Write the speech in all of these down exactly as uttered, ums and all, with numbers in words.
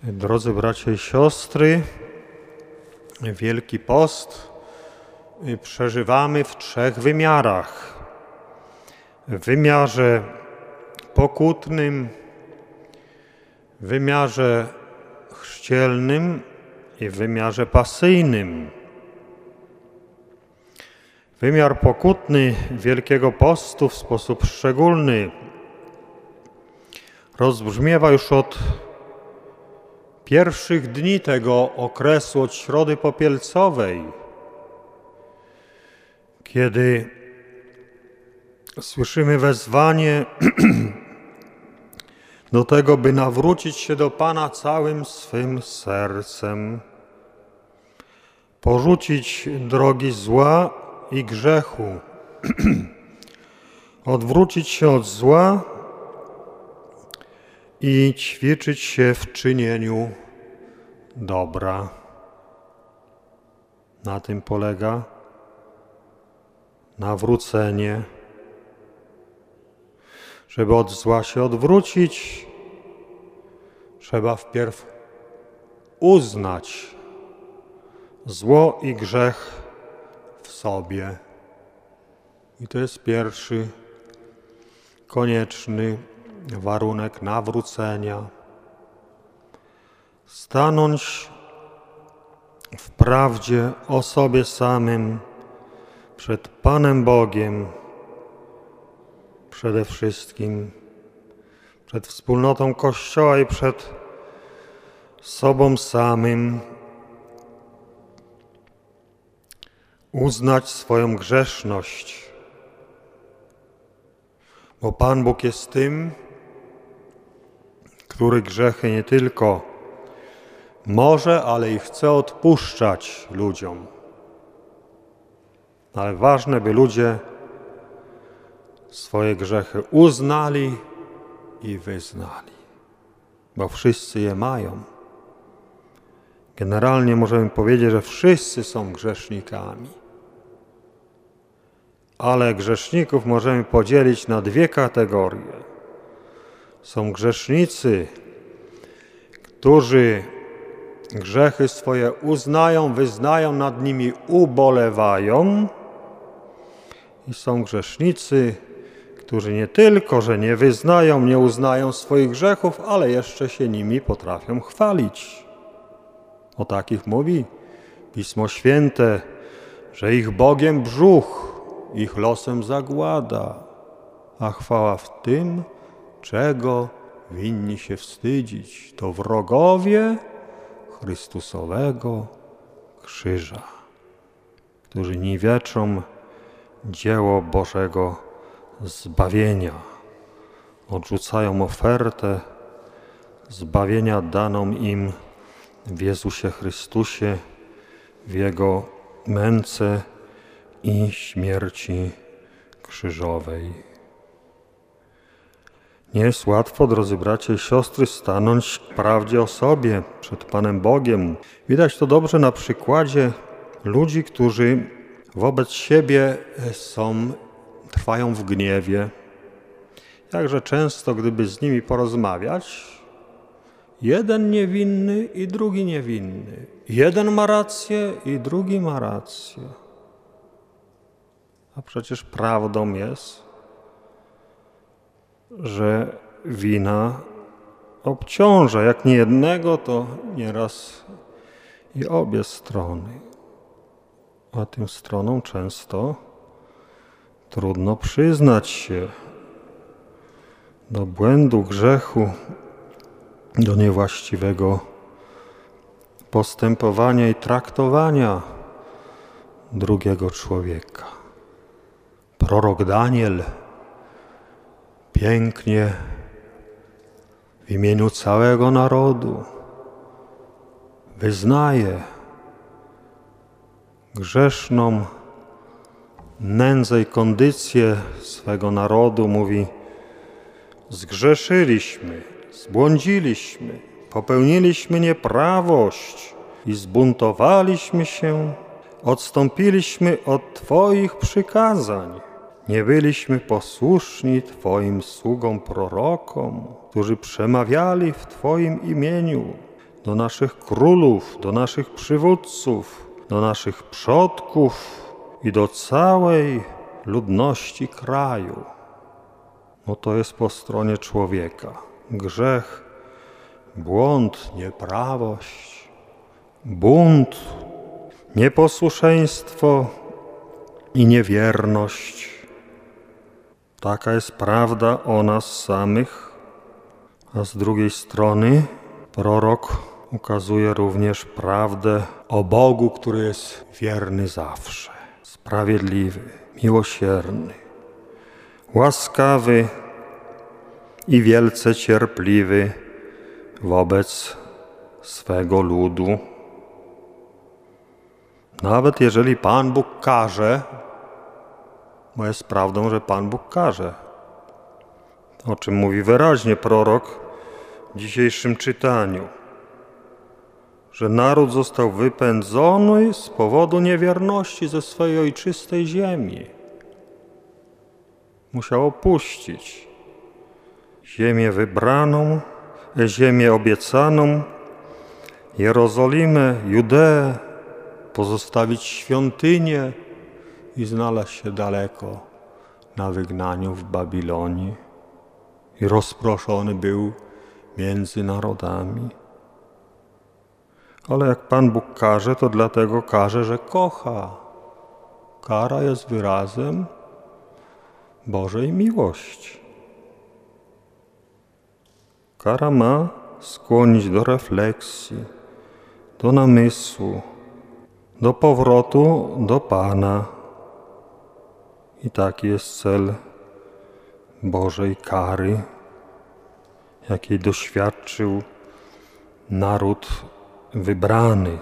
Drodzy bracia i siostry, Wielki Post przeżywamy w trzech wymiarach. W wymiarze pokutnym, w wymiarze chrzcielnym i w wymiarze pasyjnym. Wymiar pokutny Wielkiego Postu w sposób szczególny rozbrzmiewa już od pierwszych dni tego okresu, od Środy Popielcowej, kiedy słyszymy wezwanie do tego, by nawrócić się do Pana całym swym sercem, porzucić drogi zła i grzechu, odwrócić się od zła i ćwiczyć się w czynieniu dobra. Na tym polega nawrócenie. Żeby od zła się odwrócić, trzeba wpierw uznać zło i grzech w sobie. I to jest pierwszy konieczny warunek nawrócenia. Stanąć w prawdzie o sobie samym przed Panem Bogiem, przede wszystkim przed wspólnotą Kościoła i przed sobą samym. Uznać swoją grzeszność, bo Pan Bóg jest tym, który grzechy nie tylko może, ale i chce odpuszczać ludziom. Ale ważne, by ludzie swoje grzechy uznali i wyznali, bo wszyscy je mają. Generalnie możemy powiedzieć, że wszyscy są grzesznikami. Ale grzeszników możemy podzielić na dwie kategorie. Są grzesznicy, którzy grzechy swoje uznają, wyznają, nad nimi ubolewają. I są grzesznicy, którzy nie tylko, że nie wyznają, nie uznają swoich grzechów, ale jeszcze się nimi potrafią chwalić. O takich mówi Pismo Święte, że ich Bogiem brzuch, ich losem zagłada, a chwała w tym, czego winni się wstydzić. To wrogowie Chrystusowego krzyża, którzy niweczą dzieło Bożego zbawienia, odrzucają ofertę zbawienia daną im w Jezusie Chrystusie, w Jego męce i śmierci krzyżowej. Nie jest łatwo, drodzy bracia i siostry, stanąć w prawdzie o sobie przed Panem Bogiem. Widać to dobrze na przykładzie ludzi, którzy wobec siebie są, trwają w gniewie. Jakże często, gdyby z nimi porozmawiać, jeden niewinny i drugi niewinny. Jeden ma rację i drugi ma rację. A przecież prawdą jest, że wina obciąża, jak nie jednego, to nieraz i obie strony. A tym stronom często trudno przyznać się do błędu, grzechu, do niewłaściwego postępowania i traktowania drugiego człowieka. Prorok Daniel pięknie w imieniu całego narodu wyznaje grzeszną nędzę i kondycję swego narodu. Mówi: zgrzeszyliśmy, zbłądziliśmy, popełniliśmy nieprawość i zbuntowaliśmy się, odstąpiliśmy od Twoich przykazań. Nie byliśmy posłuszni Twoim sługom prorokom, którzy przemawiali w Twoim imieniu. do naszych królów, do naszych przywódców, do naszych przodków i do całej ludności kraju. No to jest po stronie człowieka. Grzech, błąd, nieprawość, bunt, nieposłuszeństwo i niewierność. Taka jest prawda o nas samych, a z drugiej strony prorok ukazuje również prawdę o Bogu, który jest wierny zawsze, sprawiedliwy, miłosierny, łaskawy i wielce cierpliwy wobec swego ludu. Nawet jeżeli Pan Bóg karze, bo jest prawdą, że Pan Bóg karze, o czym mówi wyraźnie prorok w dzisiejszym czytaniu, że naród został wypędzony z powodu niewierności ze swojej ojczystej ziemi. Musiał opuścić ziemię wybraną, ziemię obiecaną, Jerozolimę, Judeę, pozostawić świątynię i znalazł się daleko na wygnaniu w Babilonii. I rozproszony był między narodami. Ale jak Pan Bóg karze, to dlatego karze, że kocha. Kara jest wyrazem Bożej miłości. Kara ma skłonić do refleksji, do namysłu, do powrotu do Pana. I taki jest cel Bożej kary, jakiej doświadczył naród wybrany.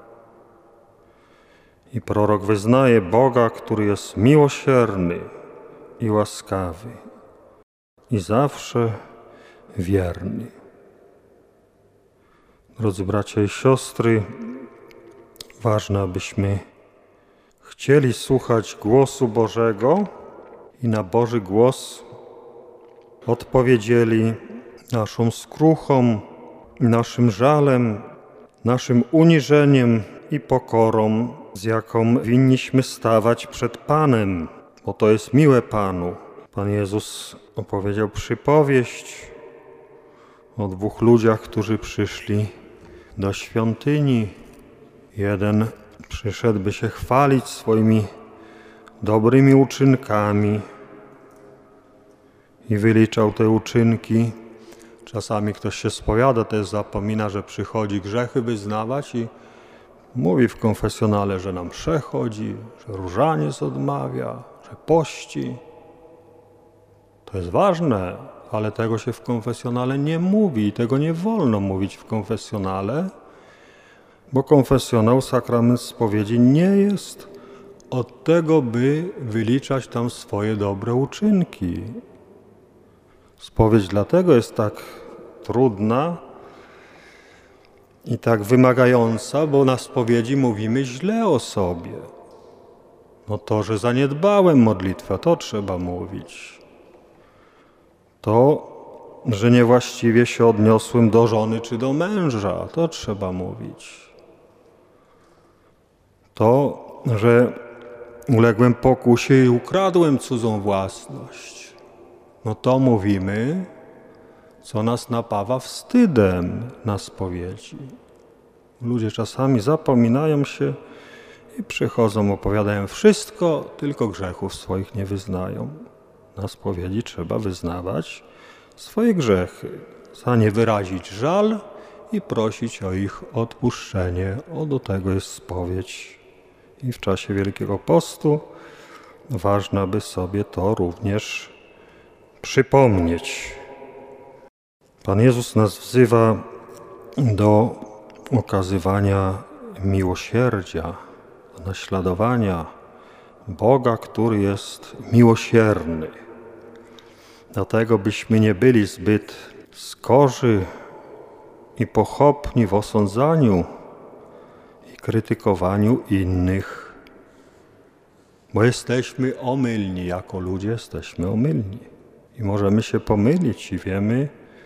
I prorok wyznaje Boga, który jest miłosierny i łaskawy i zawsze wierny. Drodzy bracia i siostry, ważne, abyśmy chcieli słuchać głosu Bożego i na Boży głos odpowiedzieli naszą skruchą, naszym żalem, naszym uniżeniem i pokorą, z jaką winniśmy stawać przed Panem, bo to jest miłe Panu. Pan Jezus opowiedział przypowieść o dwóch ludziach, którzy przyszli do świątyni. Jeden przyszedł, by się chwalić swoimi dobrymi uczynkami i wyliczał te uczynki. Czasami ktoś się spowiada, też zapomina, że przychodzi grzechy wyznawać i mówi w konfesjonale, że nam mszę chodzi, że różaniec odmawia, że pości. To jest ważne, ale tego się w konfesjonale nie mówi i tego nie wolno mówić w konfesjonale, bo konfesjonał, sakrament spowiedzi nie jest od tego, by wyliczać tam swoje dobre uczynki. Spowiedź dlatego jest tak trudna i tak wymagająca, bo na spowiedzi mówimy źle o sobie. No to, że zaniedbałem modlitwę, to trzeba mówić. To, że niewłaściwie się odniosłem do żony czy do męża, to trzeba mówić. To, że uległem pokusie i ukradłem cudzą własność, no to mówimy, co nas napawa wstydem na spowiedzi. Ludzie czasami zapominają się i przychodzą, opowiadają wszystko, tylko grzechów swoich nie wyznają. Na spowiedzi trzeba wyznawać swoje grzechy, za nie wyrazić żal i prosić o ich odpuszczenie. O, do tego jest spowiedź. I w czasie Wielkiego Postu ważne, by sobie to również przypomnieć. Pan Jezus nas wzywa do okazywania miłosierdzia, do naśladowania Boga, który jest miłosierny. Dlatego byśmy nie byli zbyt skorzy i pochopni w osądzaniu i krytykowaniu innych, bo jesteśmy omylni, jako ludzie jesteśmy omylni i możemy się pomylić i wiemy,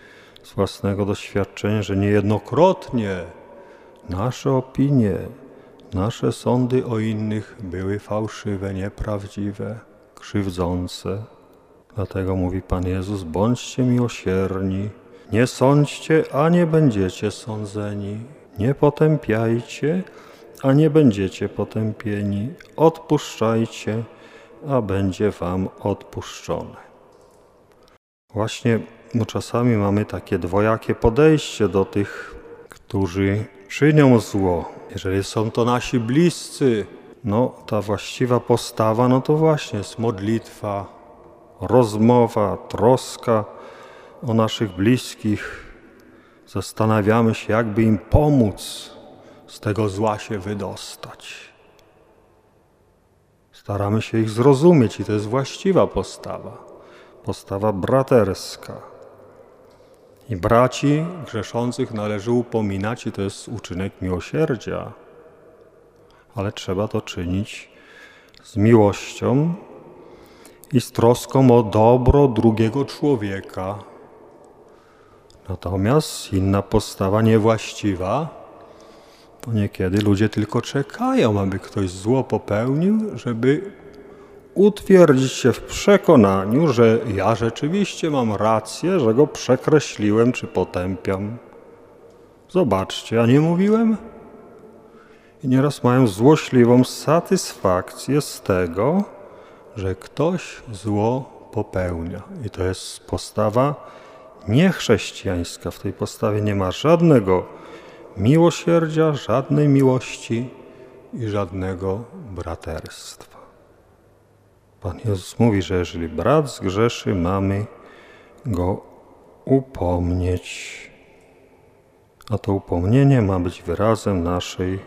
z własnego doświadczenia, że niejednokrotnie nasze opinie, nasze sądy o innych były fałszywe, nieprawdziwe, krzywdzące. Dlatego mówi Pan Jezus, bądźcie miłosierni, nie sądźcie, a nie będziecie sądzeni, nie potępiajcie, a nie będziecie potępieni, odpuszczajcie, a będzie wam odpuszczone. Właśnie no czasami mamy takie dwojakie podejście do tych, którzy czynią zło. Jeżeli są to nasi bliscy, no ta właściwa postawa, no to właśnie jest modlitwa, rozmowa, troska o naszych bliskich. Zastanawiamy się, jakby im pomóc z tego zła się wydostać. Staramy się ich zrozumieć i to jest właściwa postawa, postawa braterska. I braci grzeszących należy upominać i to jest uczynek miłosierdzia, ale trzeba to czynić z miłością i z troską o dobro drugiego człowieka. Natomiast inna postawa niewłaściwa, to niekiedy ludzie tylko czekają, aby ktoś zło popełnił, żeby utwierdzić się w przekonaniu, że ja rzeczywiście mam rację, że go przekreśliłem czy potępiam. Zobaczcie, ja nie mówiłem? I nieraz mają złośliwą satysfakcję z tego, że ktoś zło popełnia. I to jest postawa niechrześcijańska. W tej postawie nie ma żadnego miłosierdzia, żadnej miłości i żadnego braterstwa. Pan Jezus mówi, że jeżeli brat zgrzeszy, mamy go upomnieć. A to upomnienie ma być wyrazem naszej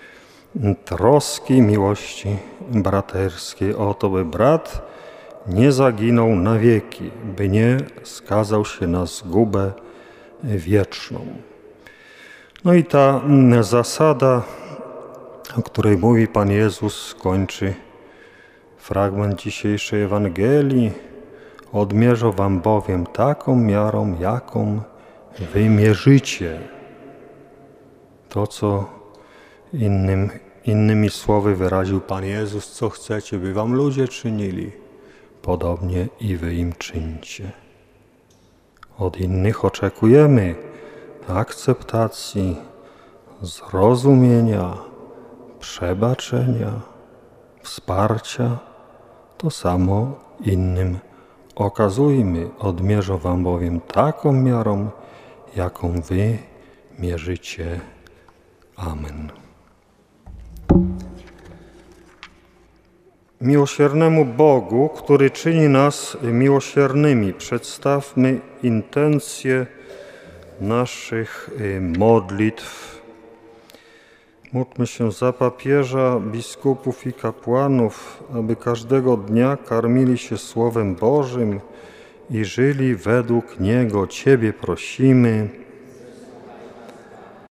troski, miłości braterskiej o to, by brat nie zaginął na wieki, by nie skazał się na zgubę wieczną. No i ta zasada, o której mówi Pan Jezus, kończy fragment dzisiejszej Ewangelii. Odmierzę wam bowiem taką miarą, jaką wy mierzycie. To, co innym, innymi słowy wyraził Pan Jezus, co chcecie, by wam ludzie czynili, podobnie i wy im czyńcie. Od innych oczekujemy akceptacji, zrozumienia, przebaczenia, wsparcia. To samo innym okazujmy. Odmierzę wam bowiem taką miarą, jaką wy mierzycie. Amen. Miłosiernemu Bogu, który czyni nas miłosiernymi, przedstawmy intencje naszych modlitw. Módlmy się za papieża, biskupów i kapłanów, aby każdego dnia karmili się Słowem Bożym i żyli według niego. Ciebie prosimy.